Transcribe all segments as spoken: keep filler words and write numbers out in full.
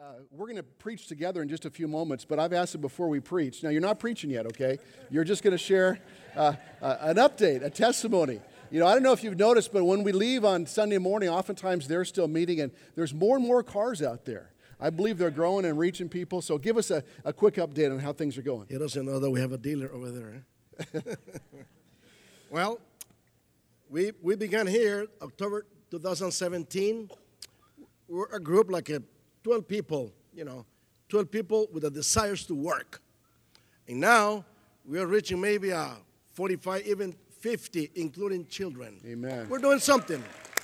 Uh, we're going to preach together in just a few moments, but I've asked it before we preach. Now, you're not preaching yet, okay? You're just going to share uh, uh, an update, a testimony. You know, I don't know if you've noticed, but when we leave on Sunday morning, oftentimes they're still meeting, and there's more and more cars out there. I believe they're growing and reaching people, so give us a, a quick update on how things are going. He doesn't know that we have a dealer over there. Eh? Well, we we began here October twenty seventeen. We're a group like a twelve people, you know, twelve people with the desires to work. And now we are reaching maybe a forty-five, even fifty, including children. Amen. We're doing something.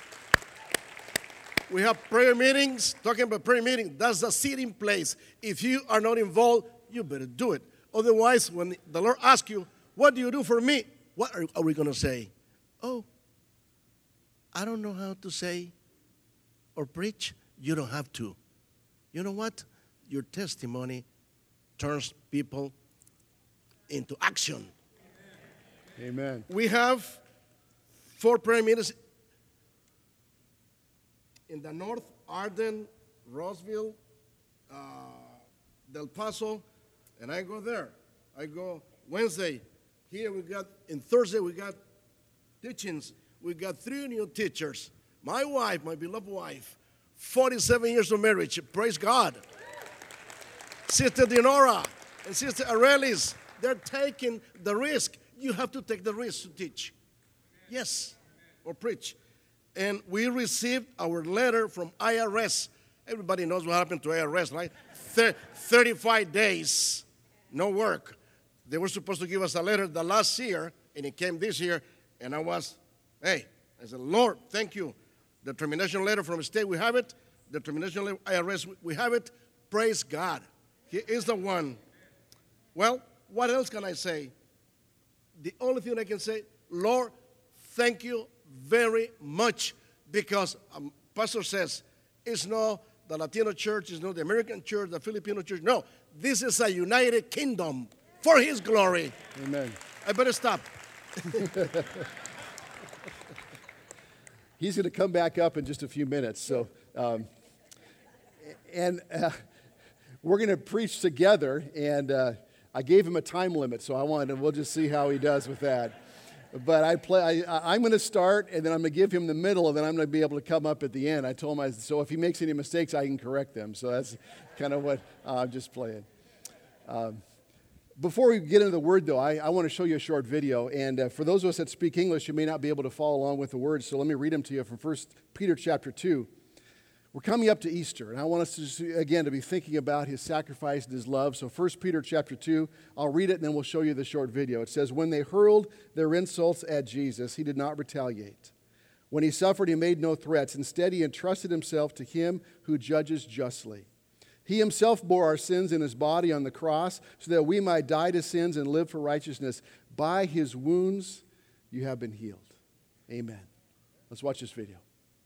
We have prayer meetings. Talking about prayer meeting, that's the seating place. If you are not involved, you better do it. Otherwise, when the Lord asks you, what do you do for me? What are, are we going to say? Oh, I don't know how to say or preach. You don't have to. You know what? Your testimony turns people into action. Amen. We have four prayer meetings in the north: Arden, Roseville, uh, Del Paso, and I go there. I go Wednesday. Here we got, in Thursday we got teachings. We got three new teachers. My wife, my beloved wife, forty-seven years of marriage. Praise God. Sister Dinora and Sister Arelis, they're taking the risk. You have to take the risk to teach. Yes, or preach. And we received our letter from I R S. Everybody knows what happened to I R S, right? thirty-five days, no work. They were supposed to give us a letter the last year, and it came this year, and I was, hey, I said, Lord, thank you. The termination letter from the state, we have it. The termination letter, I R S, we have it. Praise God. He is the one. Well, what else can I say? The only thing I can say, Lord, thank you very much, because um, Pastor says it's not the Latino church, it's not the American church, the Filipino church. No, this is a united kingdom for His glory. Amen. I better stop. He's going to come back up in just a few minutes. So, um, and uh, we're going to preach together, and uh, I gave him a time limit, so I wanted to, we'll just see how he does with that. But I play. I, I'm going to start, and then I'm going to give him the middle, and then I'm going to be able to come up at the end. I told him, I, so if he makes any mistakes, I can correct them. So that's kind of what uh, I'm just playing. Um, before we get into the word, though, I, I want to show you a short video. And uh, for those of us that speak English, you may not be able to follow along with the words. So let me read them to you from First Peter chapter two. We're coming up to Easter, and I want us to just, again, to be thinking about His sacrifice and His love. So First Peter chapter two, I'll read it, and then we'll show you the short video. It says, when they hurled their insults at Jesus, He did not retaliate. When He suffered, He made no threats. Instead, He entrusted Himself to Him who judges justly. He Himself bore our sins in His body on the cross so that we might die to sins and live for righteousness. By His wounds, you have been healed. Amen. Let's watch this video.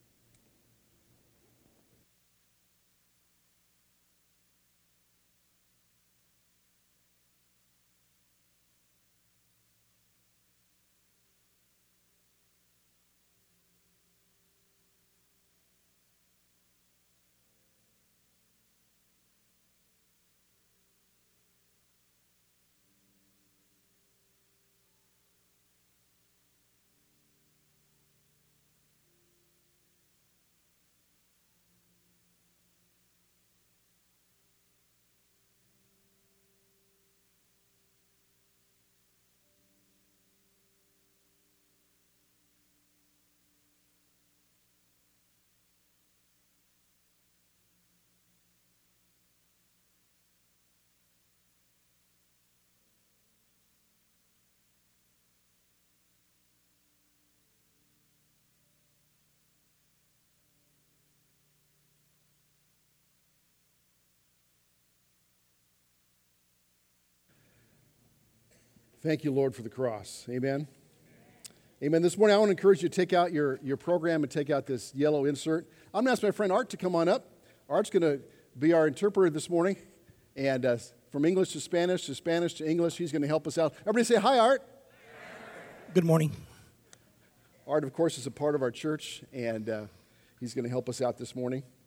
Thank you, Lord, for the cross. Amen. Amen. This morning, I want to encourage you to take out your, your program and take out this yellow insert. I'm going to ask my friend Art to come on up. Art's going to be our interpreter this morning. And uh, from English to Spanish, to Spanish to English, he's going to help us out. Everybody say hi, Art. Good morning. Art, of course, is a part of our church, and uh, he's going to help us out this morning.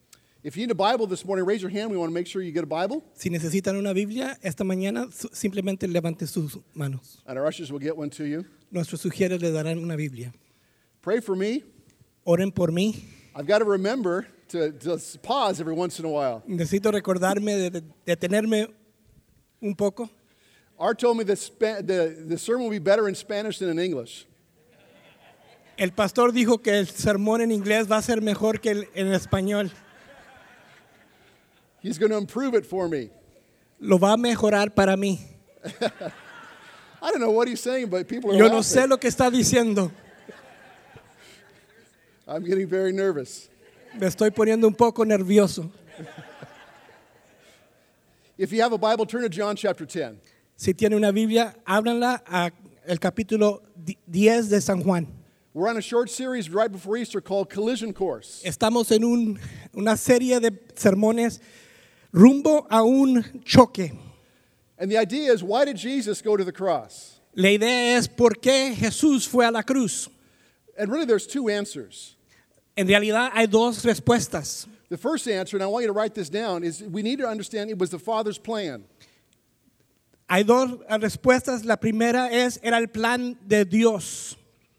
If you need a Bible this morning, raise your hand. We want to make sure you get a Bible. Si necesitan una Biblia esta mañana, su- simplemente levanten sus manos. And our ushers will get one to you. Nuestros sugieres le darán una Biblia. Pray for me. Oren por mí. I've got to remember to, to pause every once in a while. Necesito recordarme de, de- detenerme un poco. Art told me that Spa- the, the sermon will be better in Spanish than in English. El pastor dijo que el sermón en inglés va a ser mejor que el, en español. He's going to improve it for me. Lo va a mejorar para mí. I don't know what he's saying, but people are Yo no laughing. sé lo que está diciendo. I'm getting very nervous. Me estoy poniendo un poco nervioso. If you have a Bible, turn to John chapter ten. Si tiene una Biblia, ábranla a el capítulo diez de San Juan. We're on a short series right before Easter called Collision Course. Estamos en un, una serie de sermones rumbo a un choque. And the idea is, why did Jesus go to the cross? La idea es por qué Jesús fue a la cruz. And really, there's two answers. En realidad hay dos respuestas. The first answer, and I want you to write this down, is we need to understand it was the Father's plan. Hay dos respuestas. La primera es, era el plan de Dios.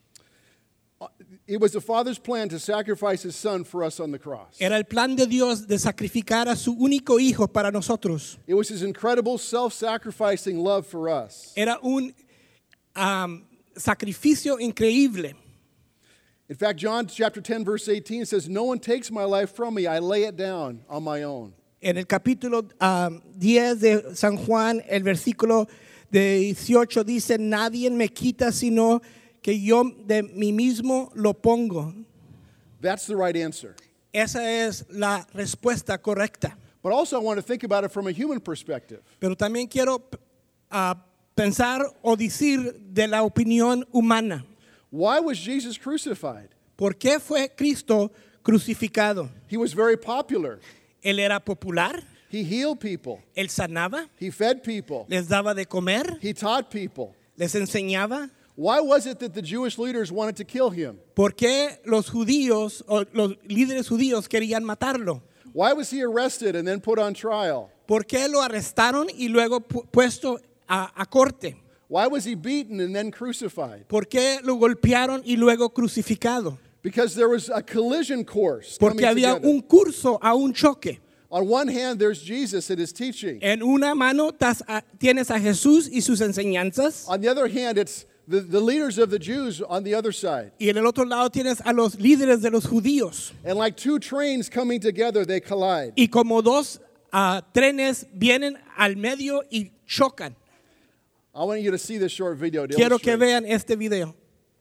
It was the Father's plan to sacrifice His Son for us on the cross. Era el plan de Dios de sacrificar a su único hijo para nosotros. It was His incredible self-sacrificing love for us. Era un um, sacrificio increíble. In fact, John chapter ten, verse eighteen says, "No one takes my life from me. I lay it down on my own." En el capítulo um, diez de San Juan, el versículo de dieciocho dice, nadie me quita sino que yo de mí mismo lo pongo. That's the right answer. Esa es la respuesta correcta. But also, I want to think about it from a human perspective. Pero también quiero uh, pensar o decir de la opinión humana. Why was Jesus crucified? ¿Por qué fue Cristo crucificado? He was very popular. Él era popular, He healed people. él sanaba, He fed people. les daba de comer, He taught people. les enseñaba. Why was it that the Jewish leaders wanted to kill him? ¿Por qué los judíos o los líderes judíos querían matarlo? Why was he arrested and then put on trial? ¿Por qué lo arrestaron y luego pu- puesto a, a corte? Why was he beaten and then crucified? ¿Por qué lo golpearon y luego crucificado? Because there was a collision course Porque coming había together. un curso a un choque. On one hand, there's Jesus and his teaching. En una mano tas- a- tienes a Jesús y sus enseñanzas, On the other hand, it's the, the leaders of the Jews on the other side. y en el otro lado tienes a los líderes de los judíos. And like two trains coming together, they collide. Y como dos ah, trenes vienen al medio y chocan. I want you to see this short video to Quiero que illustrate. vean este video.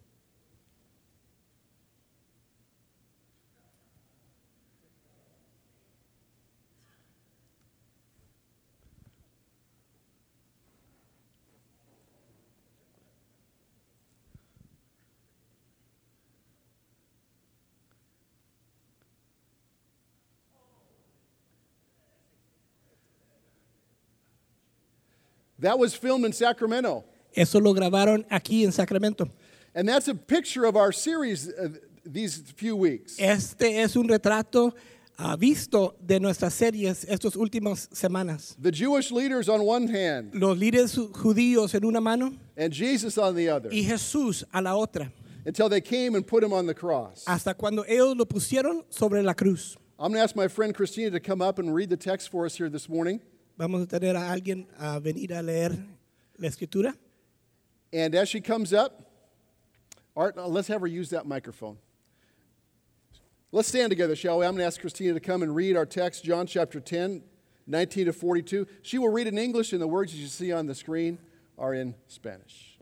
That was filmed in Sacramento. Eso lo grabaron aquí en Sacramento. And that's a picture of our series uh, these few weeks. Este es un retrato ah, visto de nuestras series estas últimas semanas. The Jewish leaders on one hand Los líderes ju- judíos en una mano and Jesus on the other y Jesús a la otra. until they came and put him on the cross. Hasta cuando ellos lo pusieron sobre la cruz. I'm going to ask my friend Christina to come up and read the text for us here this morning. Vamos a tener a alguien a venir a leer la escritura. And as she comes up, Art, uh, let's have her use that microphone. Let's stand together, shall we? I'm going to ask Christina to come and read our text, John chapter ten, nineteen to forty-two. She will read in English, and the words you see on the screen are in Spanish.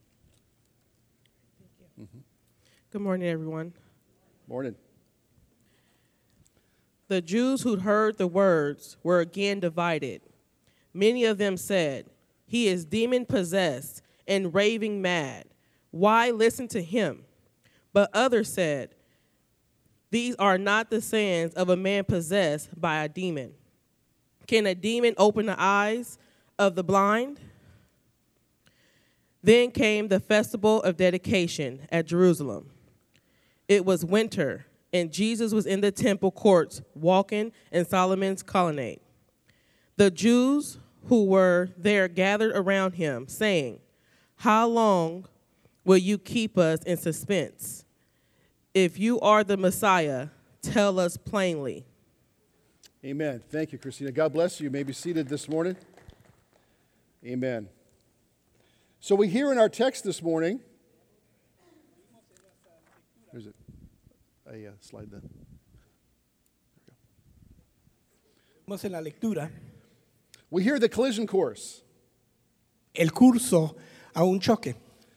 Good morning, everyone. Morning. The Jews who'd heard the words were again divided. Many of them said, "He is demon-possessed and raving mad. Why listen to him?" But others said, "These are not the sayings of a man possessed by a demon. Can a demon open the eyes of the blind?" Then came the festival of dedication at Jerusalem. It was winter, and Jesus was in the temple courts walking in Solomon's colonnade. The Jews who were there gathered around him, saying, "How long will you keep us in suspense? If you are the Messiah, tell us plainly." Amen. Thank you, Christina. God bless you. You may be seated this morning. Amen. So we hear in our text this morning, there's a, a uh, slide then. Vamos en la lectura. We hear the collision course. El curso a un choque.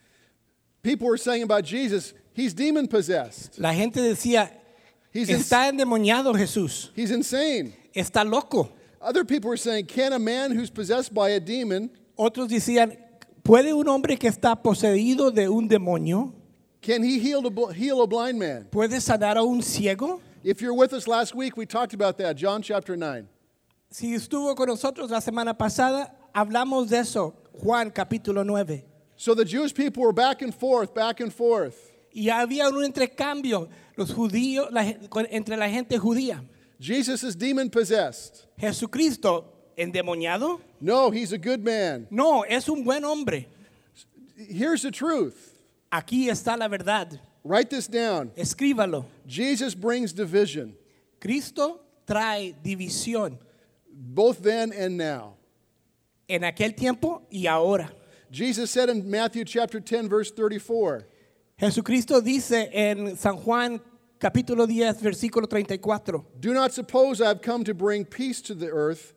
People were saying about Jesus, he's demon possessed. La gente decía, He's, ins- está endemoniado Jesús, he's insane. está loco. Other people were saying, can a man who's possessed by a demon, Otros decían, ¿puede un hombre que está poseído de un demonio, can he heal a, bl- heal a blind man? puede sanar a un ciego? If you're with us last week, we talked about that, John chapter nine. Si estuvo con nosotros la semana pasada, hablamos de eso, Juan capítulo nueve. So the Jewish people were back and forth, back and forth. Y había un intercambio los judíos, la gen- con- entre la gente judía. Jesus is demon possessed. Jesucristo, endemoniado? No, he's a good man. No, es un buen hombre. Here's the truth. Aquí está la verdad. Write this down. Escríbalo. Jesus brings division, Cristo trae división both then and now. en aquel tiempo y ahora. Jesus said in Matthew chapter ten, verse thirty-four, Jesucristo dice en San Juan capítulo diez, versículo treinta y cuatro. do not suppose I have come to bring peace to the earth.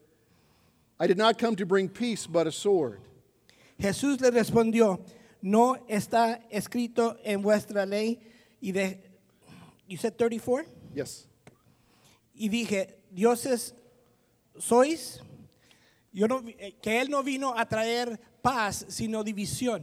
I did not come to bring peace, but a sword. Jesús le respondió, no está escrito en vuestra ley. Y de, you said thirty-four? Yes. Y dije, dioses sois. Yo no, que él no vino a traer paz, sino división.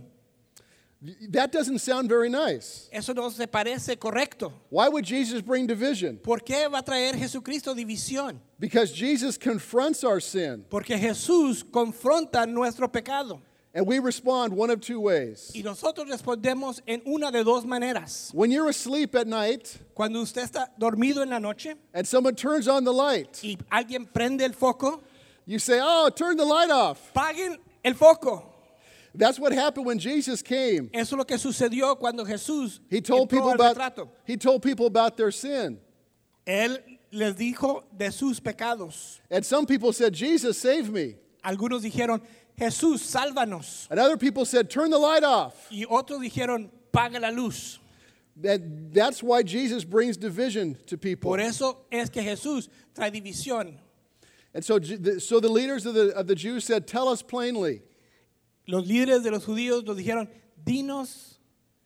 That doesn't sound very nice. Eso no se parece correcto. Why would Jesus bring division? ¿Por qué va a traer Jesucristo división? Because Jesus confronts our sin, Porque Jesús confronta nuestro pecado. and we respond one of two ways. Y nosotros respondemos en una de dos maneras. When you're asleep at night Cuando usted está dormido en la noche and someone turns on the light, y alguien prende el foco, you say, oh, turn the light off. paguen el foco. That's what happened when Jesus came. Eso es lo que sucedió cuando Jesús He told entró people al about retrato. he told people about their sin. Él les dijo de sus pecados. And some people said, Jesus, save me. Algunos dijeron, Jesús, sálvanos. And other people said, turn the light off. Y otros dijeron, paga la luz. That, that's why Jesus brings division to people. Por eso es que Jesús trae división. And so, Ju- the- so the leaders of the, of the Jews said, tell us plainly. Los líderes de los judíos nos dijeron, dinos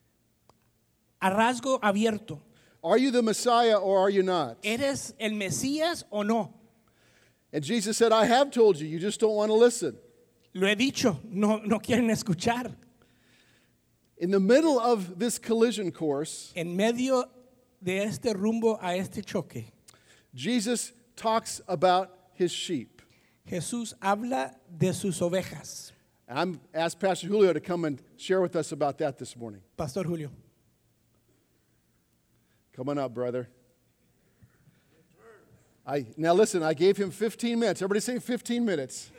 a rasgo abierto, Are you the Messiah or are you not? ¿eres el Mesías o no? And Jesus said, I have told you, you just don't want to listen. Lo he dicho, no, no quieren escuchar. In the middle of this collision course, En medio de este rumbo a este choque, Jesus talks about his sheep. Jesús habla de sus ovejas. And I'm asked Pastor Julio to come and share with us about that this morning. Pastor Julio. Come on up, brother. I, now listen, I gave him fifteen minutes. Everybody say fifteen minutes.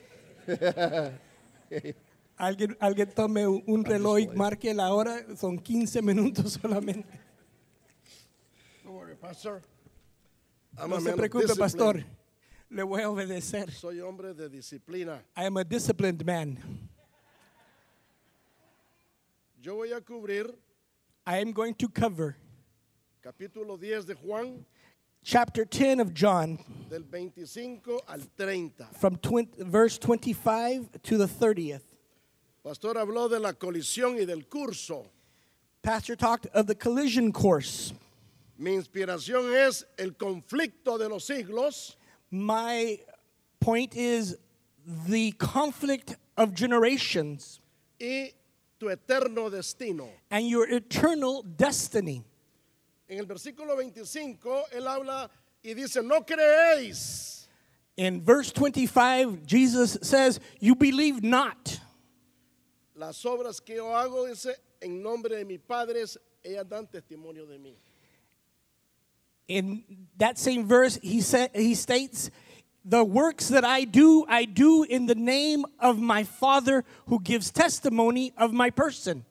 Alguien, alguien tome un- un reloj y late. marque la hora, son quince minutos solamente. Don't worry, Pastor. I'm No a se man of preocupe, discipline. pastor. Le voy a obedecer. Soy hombre de disciplina. I am a disciplined man. Yo voy a cubrir I am going to cover capítulo diez de Juan, chapter ten of John del veinticinco al treinta. from twenty, verse twenty-five to the thirtieth. Pastor habló de la colisión y del curso. Pastor talked of the collision course. Mi inspiración es el conflicto de los siglos My point is the conflict of generations y tu eterno destino. and your eternal destiny. En el versículo veinticinco, él habla y dice, no creéis. In verse twenty-five, Jesus says, you believe not. Las obras que yo hago, dice, en nombre de mis padres, ellas dan testimonio de mí. In that same verse, he said, he states, the works that I do, I do in the name of my Father who gives testimony of my person.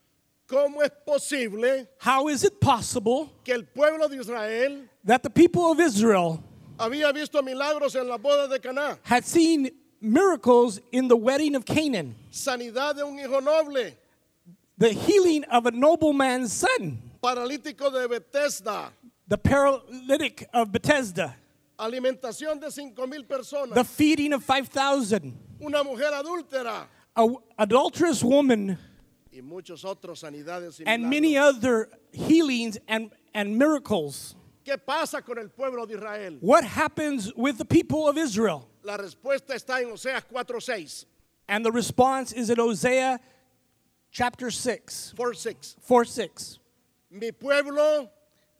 ¿Cómo es posible How is it possible que el pueblo de Israel that the people of Israel había visto milagros en la boda de Caná? had seen miracles in the wedding of Canaan, Sanidad de un hijo noble, the healing of a nobleman's son, paralítico de Bethesda, the paralytic of Bethesda, alimentación de cinco mil personas, the feeding of five thousand, una mujer adúltera an adulterous woman, y muchos otros sanidades y and many milagros. other healings and, and miracles. ¿Qué pasa con el pueblo de Israel? What happens with the people of Israel? La respuesta está en Oseas cuatro seis, And the response is in Hosea chapter six, cuatro seis. four six. Mi pueblo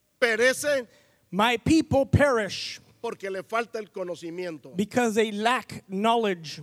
perece My people perish porque le falta el conocimiento. because they lack knowledge.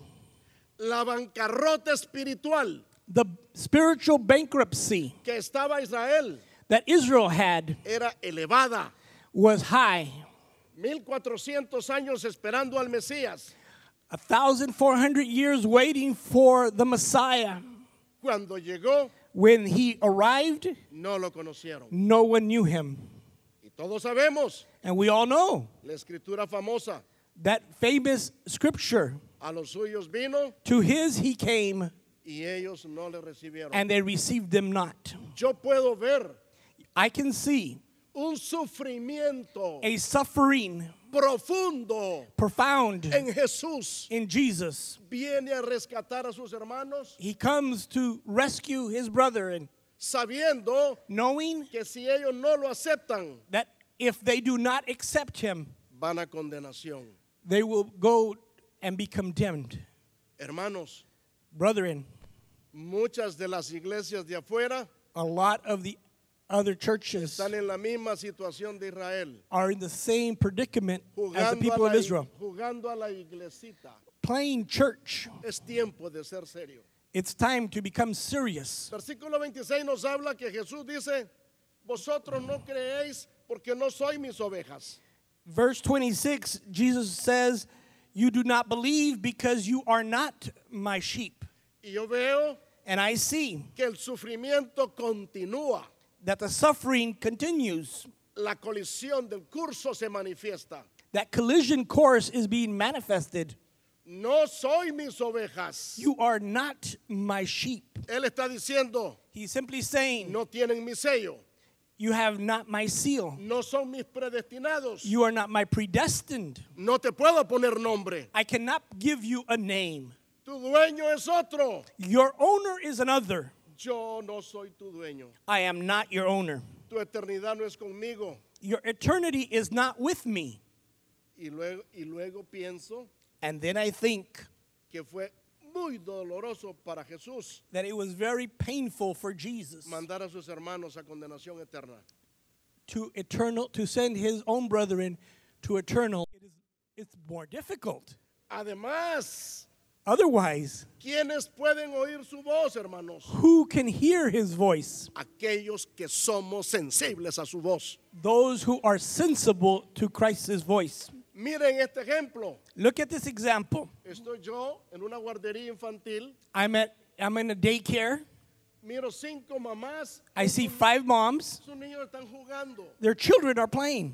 La bancarrota espiritual The spiritual bankruptcy que estaba Israel that Israel had era elevada. was high. mil cuatrocientos años esperando al Mesías. one thousand four hundred years waiting for the Messiah. Cuando llegó, When he arrived, no lo conocieron. no one knew him. Y todos sabemos And we all know la escritura famosa. that famous scripture. A los suyos vino To his he came, y ellos no le recibieron. and they received him not. Yo puedo ver I can see un sufrimiento a suffering profundo profound en Jesús. in Jesus. Viene a rescatar a sus hermanos He comes to rescue his brother, and sabiendo knowing que si ellos no lo aceptan, that if they do not accept him, van a condenación. they will go and be condemned. Hermanos, Brethren, muchas de las iglesias de afuera a lot of the other churches están en la misma situación de Israel, are in the same predicament as the jugando, people a of la, Israel. jugando a la iglesita. Playing church. Es tiempo de ser serio. It's time to become serious. Versículo veintiséis nos habla que Jesús dice, vosotros no creéis porque no sois mis ovejas. Verse twenty-six, Jesus says, you do not believe because you are not my sheep. Y yo veo And I see que el sufrimiento continúa. that the suffering continues. La colisión del curso se manifiesta. That collision course is being manifested. No soy mis ovejas. You are not my sheep. Él está diciendo, He's simply saying, no tienen mi sello. you have not my seal. No son mis predestinados. You are not my predestined. No te puedo poner nombre. I cannot give you a name. Tu dueño es otro. Your owner is another. Yo no soy tu dueño. I am not your owner. Tu eternidad no es conmigo. Your eternity is not with me. Y luego, y luego pienso And then I think que fue muy doloroso para Jesús that it was very painful for Jesus mandar a sus hermanos a condenación eterna. to eternal to send his own brethren to eternal. It is, it's more difficult. Además, Otherwise, ¿quiénes pueden oír su voz, hermanos? who can hear his voice? Aquellos que somos sensibles a su voz. Those who are sensible to Christ's voice. Miren este ejemplo. Look at this example. Estoy yo en una guardería infantil. I'm at I'm in a daycare. Miro cinco mamás. I see five moms. Sus niños están jugando. Their children are playing.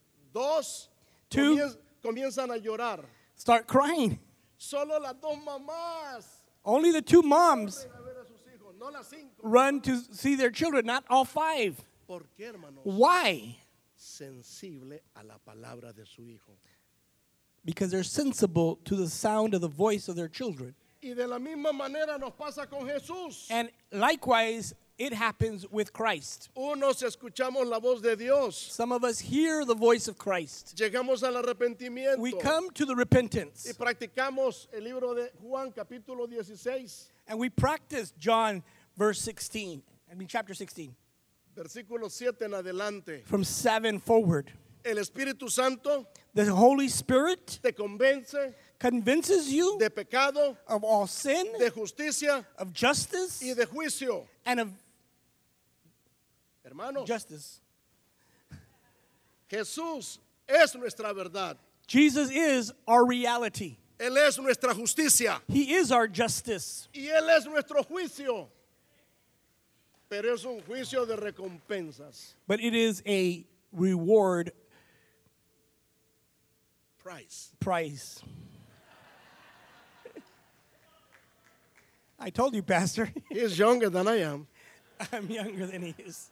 Dos Two. comien- comienzan a llorar. Start crying. Solo las dos mamás Only the two moms ven a ver a sus hijos, no las cinco. run to see their children, not all five. ¿Por qué, hermanos? Why? Sensible a la palabra de su hijo. Because they're sensible to the sound of the voice of their children. Y de la misma manera nos pasa con Jesús. And likewise, it happens with Christ. Unos escuchamos la voz de Dios. Some of us hear the voice of Christ. Llegamos al arrepentimiento. We come to the Y repentance. practicamos el libro de Juan capítulo dieciséis, And we practice John verse sixteen. I mean chapter sixteen. versículo siete en adelante. From seven forward. El Espíritu Santo The Holy Spirit te convence convinces you de pecado, of all sin, de justicia of justice, y de juicio. and of Hermanos, justice. Jesús es nuestra verdad. Jesus is our reality. Él es nuestra justicia. He is our justice. Y Él es nuestro juicio. Pero es un juicio de recompensas. But it is a reward Price. price. I told you, Pastor. He's younger than I am. I'm younger than he is.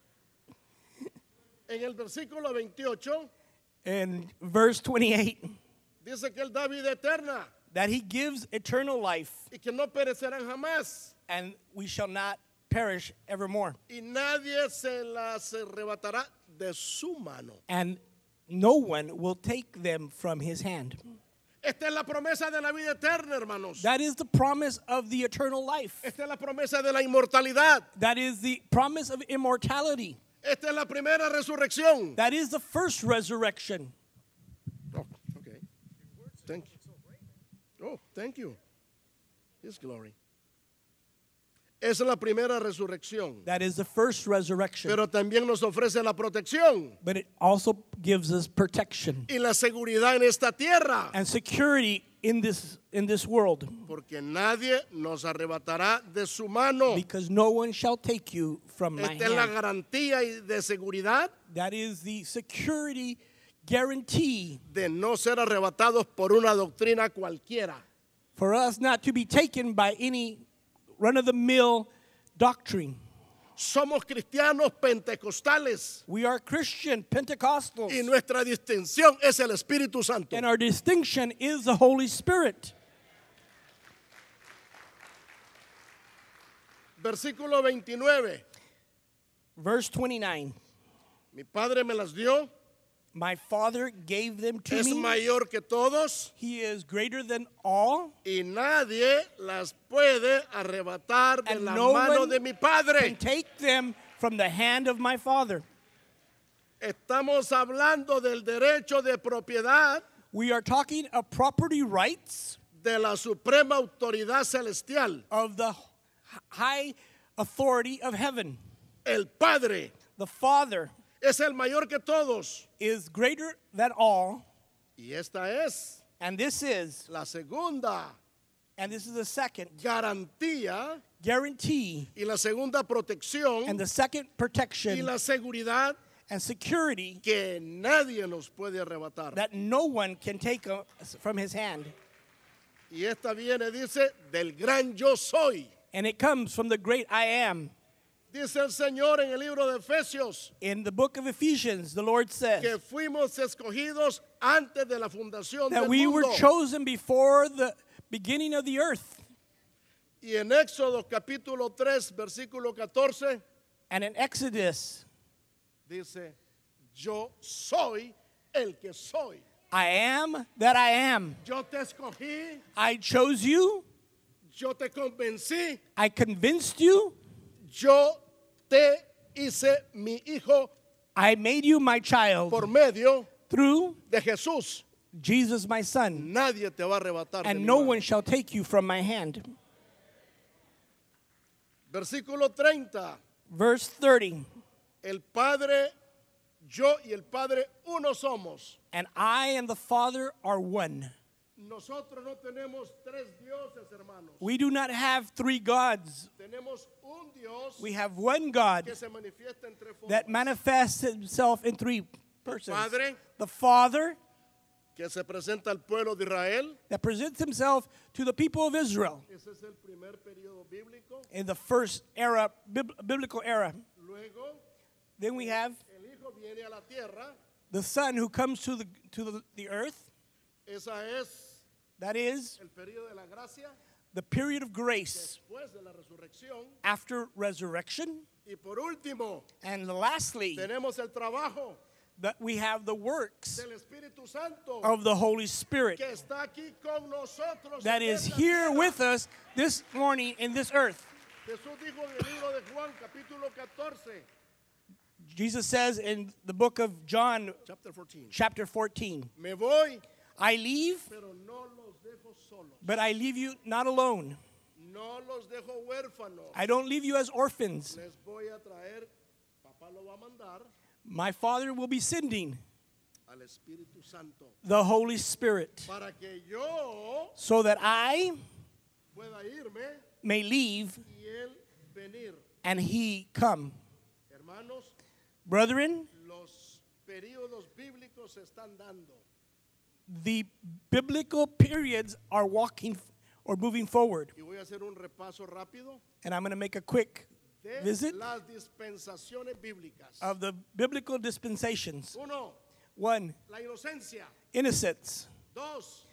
En el versículo veintiocho In verse twenty-eight, dice que Él da vida eterna that he gives eternal life, y que no perecerán jamás. and we shall not perish evermore. Y nadie se las arrebatará de su mano. And no one will take them from his hand. Esta es la promesa de la vida eterna, hermanos. That is the promise of the eternal life. Esta es la promesa de la inmortalidad. That is the promise of immortality. Esta es la primera resurrección. That is the first resurrection. Oh, okay. Thank you. Oh, thank you. His glory. Esa es la primera resurrección. That is the first resurrection. Pero también nos ofrece la protección But it also gives us protection y la seguridad en esta tierra. and security in this in this world, Porque nadie nos arrebatará de su mano. because no one shall take you from my Esta es la hand. garantía y de seguridad That is the security guarantee de no ser arrebatados por una doctrina cualquiera. for us not to be taken by any run-of-the-mill doctrine. Somos cristianos pentecostales We are Christian Pentecostals, y nuestra distinción es el Espíritu Santo. and our distinction is the Holy Spirit. Versículo veintinueve. Verse twenty-nine. Mi Padre me las dio, My Father gave them to es me. mayor que todos He is greater than all, y nadie las puede arrebatar de and la no mano one de mi can Padre. take them from the hand of my Father. Estamos hablando del derecho de propiedad We are talking of property rights de la suprema autoridad celestial. of the high authority of heaven. El Padre The Father es el mayor que todos. is greater than all, Y esta es and this is, la segunda and this is the second garantía guarantee y la segunda protección and the second y protection la seguridad and security que nadie nos puede arrebatar. that no one can take uh, from his hand. Y esta viene, dice, del gran yo soy. And it comes from the great I am. Dice el Señor en el libro de Efesios In the book of Ephesians, the Lord que says fuimos escogidos antes de la fundación that del we mundo. were chosen before the beginning of the earth. Y en Éxodo capítulo tres, versículo catorce, And in Exodus, dice, yo soy el que soy. I am that I am. Yo te escogí, I chose you. yo te convencí, I convinced you. yo te hice mi hijo I made you my child por medio through de Jesús. Jesus, my son. Nadie te va a arrebatar de And mi no mano. one shall take you from my hand. Versículo treinta. Verse thirty. El Padre, yo y el Padre uno somos. And I and the Father are one. Nosotros no tenemos tres dioses, hermanos. We do not have three gods. Tenemos un Dios We have one God que se manifiesta en tres formas. that manifests himself in three persons. Padre, The Father que se presenta al pueblo de Israel. that presents himself to the people of Israel Ese es el primer periodo bíblico. in the first era, bib- biblical era. Luego, Then we have el Hijo viene a la tierra. the Son who comes to the, to the, the earth. Esa es That is el periodo de la gracia. the period of grace Después de la resurrección. after resurrection. Y por último, And lastly, tenemos el trabajo that we have the works del Espíritu Santo of the Holy Spirit que está aquí con nosotros. that en is esta here tierra. with us this morning in this earth. Jesús dijo en el libro de Juan, capítulo catorce, Jesus says in the book of John, chapter fourteen, chapter fourteen, me voy, I leave, pero no los dejo solos. but I leave you not alone. No los dejo huérfanos. I don't leave you as orphans, Les voy a traer, papá lo va a mandar, My Father will be sending al Espíritu Santo the Holy Spirit para que yo so that I pueda irme may leave y Él venir. and he come. Hermanos, Brethren, los períodos bíblicos se están dando. the biblical periods are walking or moving forward. Y voy a hacer un repaso rápido And I'm going to make a quick de visit las dispensaciones bíblicas. of the biblical dispensations. Uno, One, la inocencia. innocence. Dos,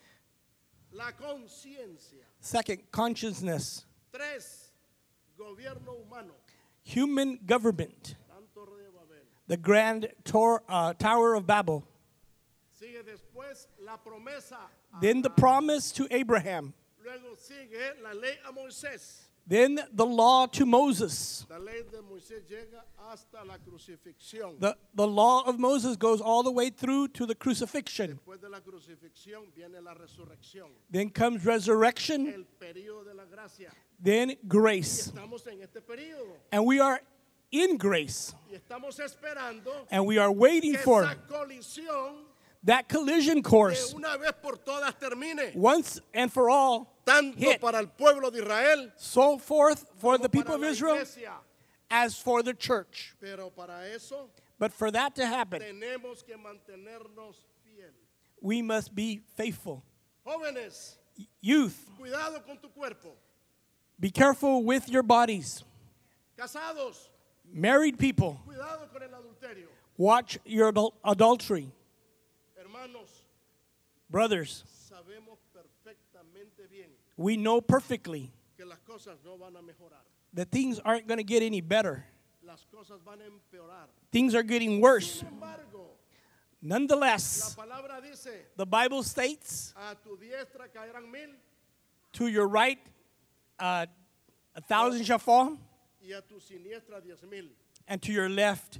la conciencia. Second, consciousness. Tres, gobierno humano. Human government. Gran Torre de Babel. The grand tor- uh, Tower of Babel. Sigue después la promesa. a Then the Abraham. promise to Abraham. Luego sigue la ley a Moisés. Then the law to Moses. La ley de Moisés llega hasta la crucifixión. The, the law of Moses goes all the way through to the crucifixion. Después de la crucifixión viene la resurrección. Then comes resurrection. El periodo de la gracia. Then Y grace. estamos en este periodo. And we are in grace. Y estamos esperando And we are waiting que for esa colisión that collision de course una vez por todas termine. once and for all, Tanto hit. para el pueblo de Israel so forth for como the people para of la Israel iglesia. as for the church. Pero para eso But for that to happen, tenemos que mantenernos fieles. we must be faithful. Jóvenes, Youth, cuidado con tu cuerpo. be careful with your bodies. Casados, Married people, cuidado con el adulterio. watch your adul- adultery. Hermanos, Brothers, sabemos perfectamente bien we know perfectly que las cosas no van a mejorar. that things aren't going to get any better. Las cosas van a empeorar. Things are getting worse. Sin embargo, la Nonetheless, palabra dice, the Bible states, a tu diestra caerán mil to your right, uh, a thousand shall fall, y a tu siniestra diez mil. and to your left,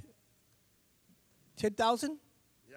ten thousand. Ya.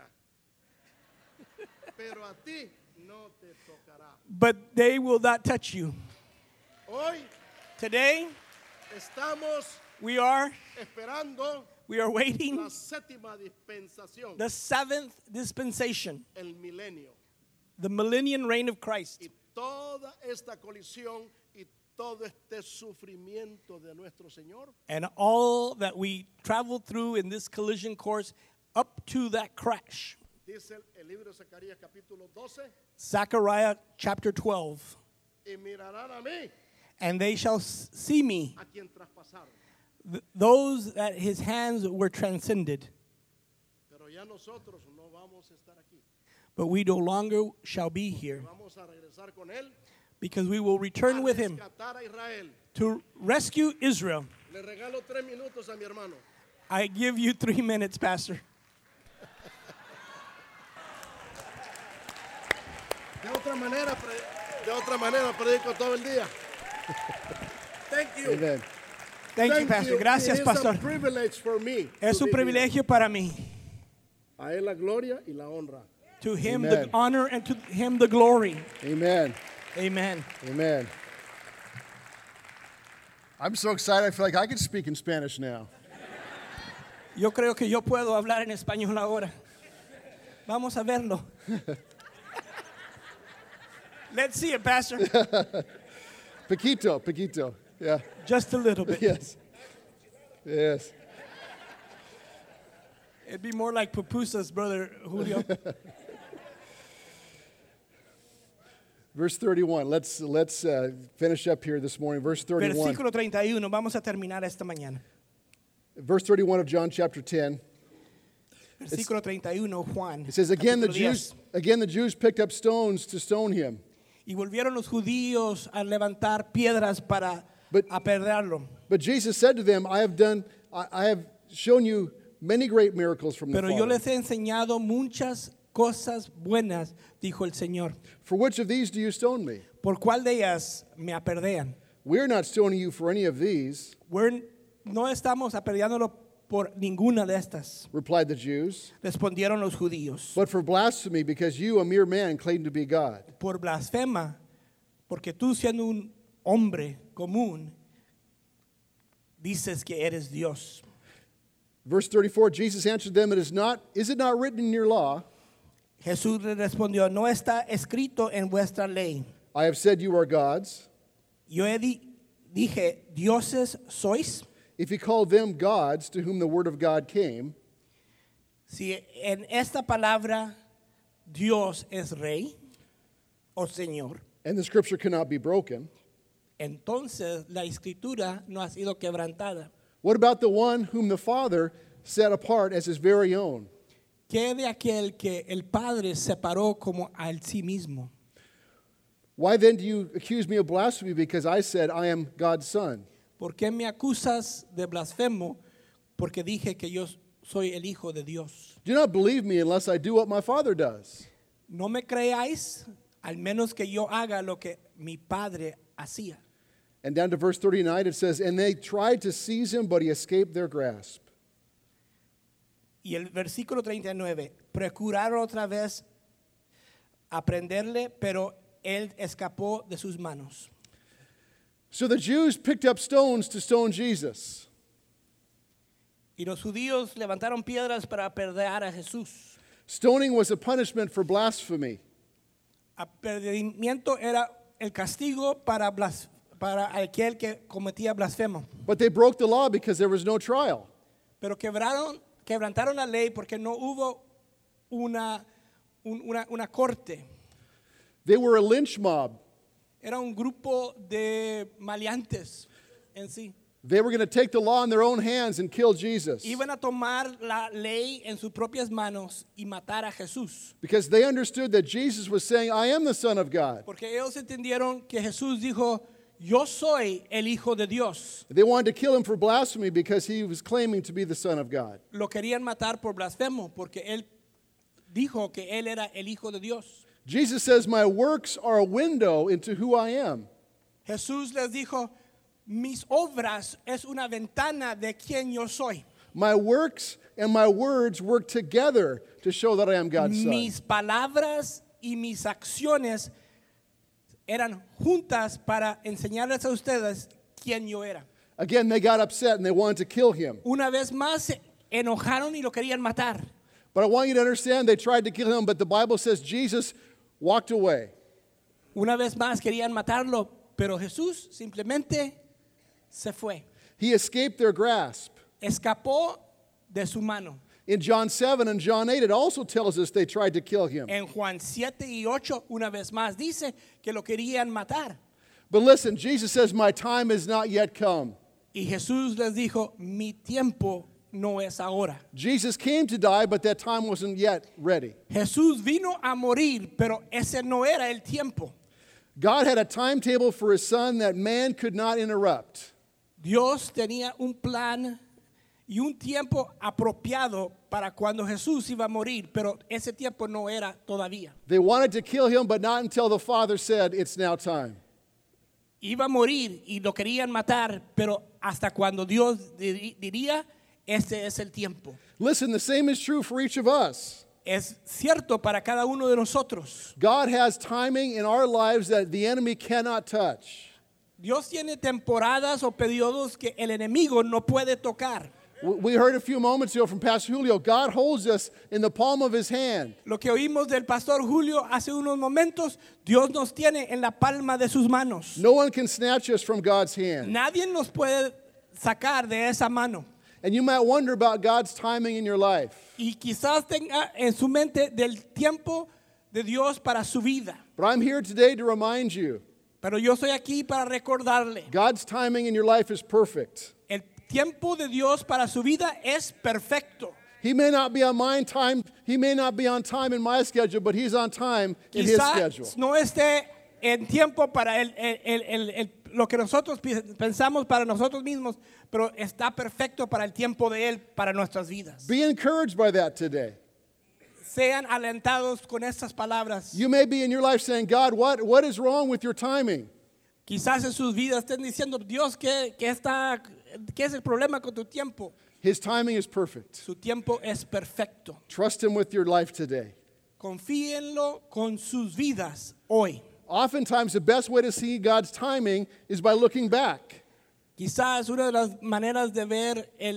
Pero a ti no te tocará. But they will not touch you. Hoy Today, estamos we are esperando we are la waiting séptima dispensación, the seventh dispensation, el milenio. the millennium reign of Christ. Y toda esta colisión y todo este sufrimiento de nuestro Señor And all that we traveled through in this collision course up to that crash. dice el libro de Zacarías capítulo doce, Zechariah chapter twelve. y mirarán a mí, And they shall s- see me, a quien traspasaron. th- those that his hands were transcended. Pero ya nosotros no vamos a estar aquí. But we no longer shall be here, Vamos a regresar con él because we will return a with him rescatar a Israel. to rescue Israel. Le regalo tres minutos a mi hermano. I give you three minutes, Pastor. De otra manera, pre- de otra manera predico todo el día. Thank you. Amen. Thank, you, Pastor. Gracias, It is Pastor. a privilege for me Es to un be here. privilegio para mí. A él la gloria y la honra. To him Amen. the honor and to him the glory. Amen. Amen. Amen. I'm so excited. I feel like I could speak in Spanish now. Yo creo que yo puedo hablar en español ahora. Vamos a verlo. Let's see it, Pastor. Paquito, Paquito. Yeah. Just a little bit. Yes. Yes. It'd be more like pupusas, brother Julio. Verse thirty-one. Let's let's uh, finish up here this morning. Verse thirty-one. Versículo treinta y uno. Vamos a terminar esta mañana. Verse thirty-one of John chapter ten. Versículo treinta y uno, Juan. It says, again the capítulo Jews diez. again the Jews picked up stones to stone him. Y volvieron los judíos a levantar piedras para But- apedrearlo. But Jesus said to them, I have done I, I have shown you many great miracles from the Pero yo Father. les he enseñado muchas cosas buenas, dijo el Señor. For which of these do you stone me? ¿Por cuál de ellas me aperdean? We're not stoning you for any of these, We're- no estamos apedreándolo por ninguna de estas, replied the Jews, respondieron los judíos. but for blasphemy, because you, a mere man, claim to be God. Por blasfema, porque tú siendo un hombre común, dices que eres Dios. Verse thirty-four, Jesus answered them, it is not, is it not written in your law, Jesús le respondió, no está escrito en vuestra ley. I have said you are gods? Yo he di- dije, dioses sois. If he called them gods to whom the word of God came, Si en esta palabra Dios es rey o señor, and the scripture cannot be broken, entonces la escritura no ha sido quebrantada. what about the one whom the Father set apart as his very own? ¿Qué de aquel que el Padre separó como al sí mismo? Why then do you accuse me of blasphemy because I said I am God's son? ¿Por qué me acusas de blasfemo? Porque dije que yo soy el Hijo de Dios. Do not believe me unless I do what my Father does. No me creáis, al menos que yo haga lo que mi Padre hacía. And down to verse thirty-nine it says, and they tried to seize him, but he escaped their grasp. Y el versículo treinta y nueve, procuraron otra vez aprenderle, pero él escapó de sus manos. So the Jews picked up stones to stone Jesus. Y los judíos levantaron piedras para apedrear a Jesús. Stoning was a punishment for blasphemy. Apedreamiento era el castigo para, blas, para aquel que cometía blasfemo. But they broke the law because there was no trial. Pero quebraron, quebrantaron la ley porque no hubo una, un- una, una corte. They were a lynch mob. Era un grupo de maleantes en sí. They were going to take the law in their own hands and kill Jesus Iban a tomar la ley en sus propias manos y matar a Jesús. because they understood that Jesus was saying, I am the Son of God. Porque ellos entendieron que Jesús dijo, yo soy el Hijo de Dios. They wanted to kill him for blasphemy because he was claiming to be the Son of God. Lo querían matar por blasfemo porque él dijo que él era el Hijo de Dios. Jesus says, my works are a window into who I am. Jesús les dijo, mis obras es una ventana de quien yo soy. My works and my words work together to show that I am God's Son. Mis palabras y mis acciones eran juntas para enseñarles a ustedes quién yo era. Again, they got upset and they wanted to kill him. Una vez más se enojaron y lo querían matar. But I want you to understand they tried to kill him, but the Bible says Jesus walked away. Una vez más querían matarlo, pero Jesús simplemente se fue. He escaped their grasp. Escapó de su mano. In John seven and John eight, it also tells us they tried to kill him. En Juan siete y ocho, una vez más, dice que lo querían matar. But listen, Jesus says, my time has not yet come. Y Jesús les dijo, mi tiempo no es ahora. Jesus came to die, but that time wasn't yet ready. Jesús vino a morir, pero ese no era el tiempo. God had a timetable for his son that man could not interrupt. Dios tenía un plan y un tiempo apropiado para cuando Jesús iba a morir, pero ese tiempo no era todavía. They wanted to kill him, but not until the Father said, it's now time. Iba a morir y lo querían matar, pero hasta cuando Dios dir- diría, este es el tiempo. Listen, the same is true for each of us. Es cierto para cada uno de nosotros. God has timing in our lives that the enemy cannot touch. Dios tiene temporadas o periodos que el enemigo no puede tocar. We heard a few moments ago from Pastor Julio, God holds us in the palm of his hand. Lo que oímos del pastor Julio hace unos momentos, Dios nos tiene en la palma de sus manos. No one can snatch us from God's hand. Nadie nos puede sacar de esa mano. And you might wonder about God's timing in your life. Y quizás tenga en su mente del tiempo de Dios para su vida. But I'm here today to remind you, Pero yo estoy aquí para recordarle, God's timing in your life is perfect. el tiempo de Dios para su vida es perfecto. He may not be on my time, he may not be on time in my schedule, but he's on time in his schedule. Quizás no esté en tiempo para el, el- el- el- el- lo que nosotros pi- pensamos para nosotros mismos, pero está perfecto para el tiempo de Él, para nuestras vidas. Be encouraged by that today. Sean alentados con estas palabras. You may be in your life saying, God, what, what is wrong with your timing? Quizás en sus vidas estén diciendo, Dios, ¿qué, qué está, ¿qué es el problema con tu tiempo? His timing is perfect. Su tiempo es perfecto. Trust him with your life today. Confíenlo con sus vidas hoy. Oftentimes, the best way to see God's timing is by looking back. Quizás una de las maneras de ver el,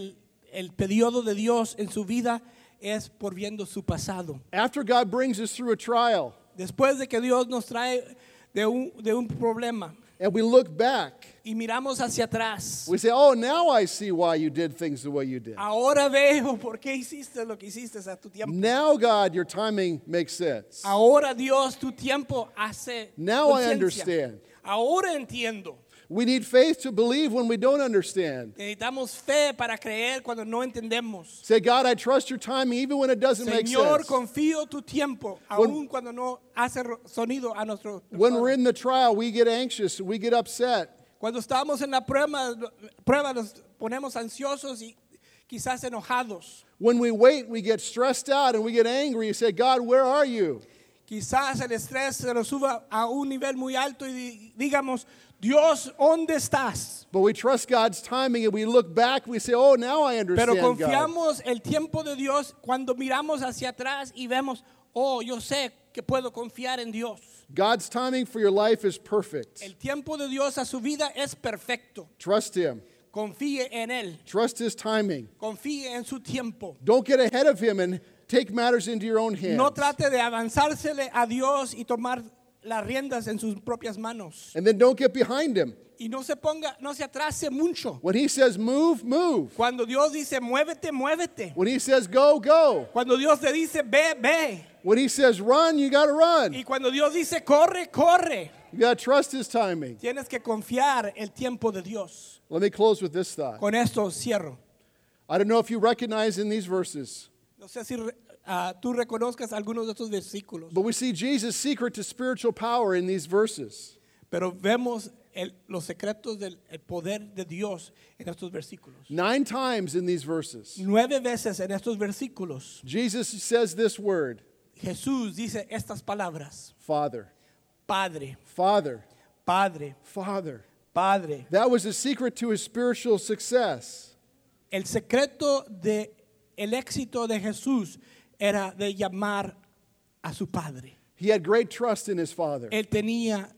el periodo de Dios en su vida es por viendo su pasado. After God brings us through a trial Después de que Dios nos trae de un, de un problema and we look back, y miramos hacia atrás, we say, oh, now I see why you did things the way you did. ahora veo por qué hiciste lo que hiciste a tu tiempo. Now, God, your timing makes sense. Ahora Dios, tu tiempo hace Now I conciencia. understand. Ahora entiendo. We need faith to believe when we don't understand. Necesitamos fe para creer cuando no entendemos. Say, God, I trust your timing even when it doesn't make Señor, sense. confío tu tiempo, When- aun cuando no hace ro- sonido a nuestro When persona. we're in the trial, we get anxious, we get upset. Cuando estamos en la prueba, prueba nos ponemos ansiosos y quizás enojados. When we wait, we get stressed out and we get angry. You say, God, where are you? Quizás el estrés se nos suba a un nivel muy alto y di- digamos, Dios, ¿dónde estás? But we trust God's timing and we look back, we say, oh, now I Pero understand, God. confiamos el tiempo de Dios cuando miramos hacia atrás y vemos, oh, yo sé que puedo confiar en Dios. God's timing for your life is perfect. El tiempo de Dios a su vida es perfecto. Trust Him. Confíe en Él. Trust His timing. Confíe en su tiempo. Don't get ahead of Him and take matters into your own hands. No trate de avanzársele a Dios y tomar las riendas en sus propias manos. And then don't get behind Him. Y no se ponga, no se atrase mucho. When He says move, move. Cuando Dios dice muévete, muévete. When He says go, go. Cuando Dios te dice ve, ve. When He says run, you got to run. Y cuando Dios dice corre, corre. You got to trust His timing. Tienes que confiar el tiempo de Dios. Let me close with this thought. Con esto cierro. I don't know if you recognize in these verses, No sé si uh, tú reconozcas algunos de estos versículos, but we see Jesus' secret to spiritual power in these verses. pero vemos el- los secretos del el poder de Dios en estos versículos. Nine times in these verses, Nueve veces en estos versículos, Jesus says this word, Jesús dice estas palabras: Father, Padre, Father, Padre, Father. Padre. That was the secret to his spiritual success. El secreto de el éxito de Jesús era de llamar a su Padre. He had great trust in his Father. Él tenía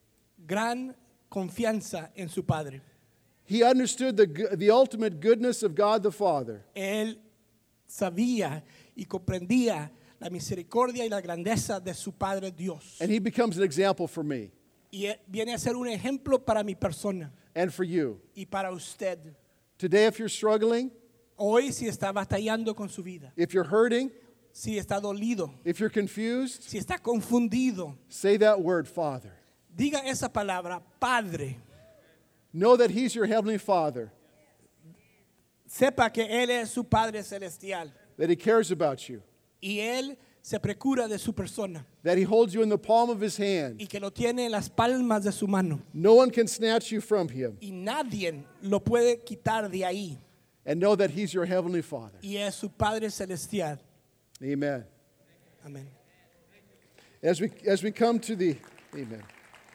gran confianza en su Padre. He understood the, go- the ultimate goodness of God the Father. Él sabía y comprendía la misericordia y la grandeza de su Padre Dios. And he becomes an example for me Y él viene a ser un ejemplo para mi persona and for you. y para usted. Today, if you're struggling, Hoy, si está batallando con su vida, if you're hurting, si está dolido, if you're confused, si está confundido, say that word, Father. diga esa palabra, Padre. Know that he's your heavenly Father, Sepa que Él es su Padre celestial that he cares about you, y Él se procura de su persona that he holds you in the palm of his hand. y que lo tiene en las palmas de su mano. No one can snatch you from him. Y nadie lo puede quitar de ahí. And know that he's your heavenly Father. Y es su Padre celestial. Amen. Amén. As we, as we come to the, amen.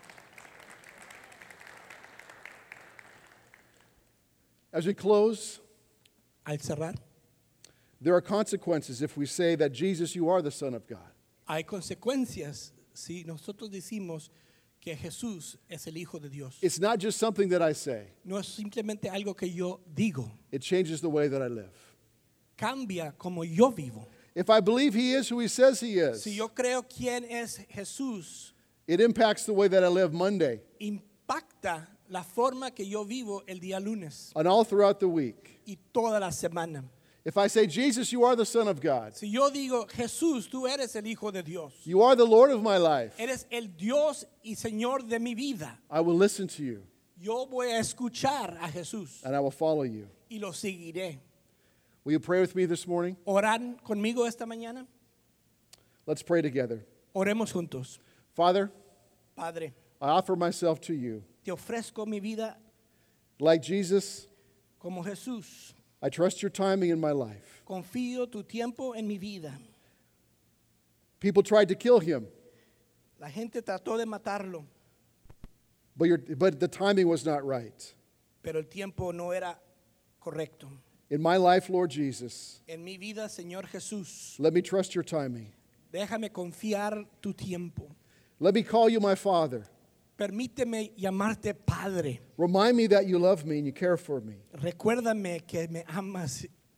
As we close, Al cerrar, there are consequences if we say that Jesus, you are the Son of God. hay consecuencias si nosotros decimos que Jesús es el Hijo de Dios. It's not just something that I say. No es simplemente algo que yo digo, It changes the way that I live. cambia como yo vivo. If I believe he is who he says he is, Si yo creo quién es Jesús, it impacts the way that I live Monday impacta la forma que yo vivo el día lunes and all throughout the week. y toda la semana. If I say, Jesus, you are the Son of God, Si yo digo, Jesús, tú eres el Hijo de Dios, you are the Lord of my life, eres el Dios y Señor de mi vida, I will listen to you yo voy a escuchar a Jesús and I will follow you. y lo seguiré. Will you pray with me this morning? ¿Oran conmigo esta mañana? Let's pray together. Oremos juntos. Father, Padre, I offer myself to you. te ofrezco mi vida Like Jesus, como Jesús. I trust your timing in my life. Confío tu tiempo en mi vida. People tried to kill him, La gente trató de matarlo, but, your, but the timing was not right. pero el tiempo no era correcto. In my life, Lord Jesus, En mi vida, Señor Jesús, let me trust your timing. déjame confiar tu tiempo. Let me call you my Father. Permíteme llamarte Padre. Remind me that you love me and you care for me. Recuérdame que me amas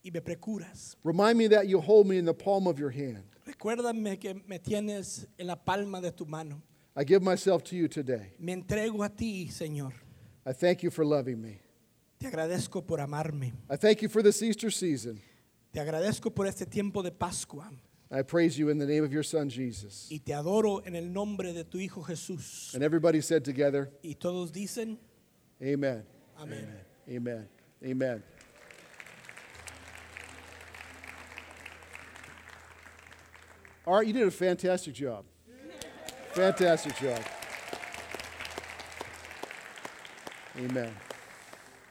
y me procuras. Remind me that you hold me in the palm of your hand. Recuérdame que me tienes en la palma de tu mano. I give myself to you today. Me entrego a ti, Señor. I thank you for loving me. Te agradezco por amarme. I thank you for this Easter season. Te agradezco por este tiempo de Pascua. I praise you in the name of your son, Jesus. Y te adoro en el nombre de tu Hijo Jesús. And everybody said together, Y todos dicen, amen. amén. Amen. Amen. All right, you did a fantastic job. Fantastic job. Amen.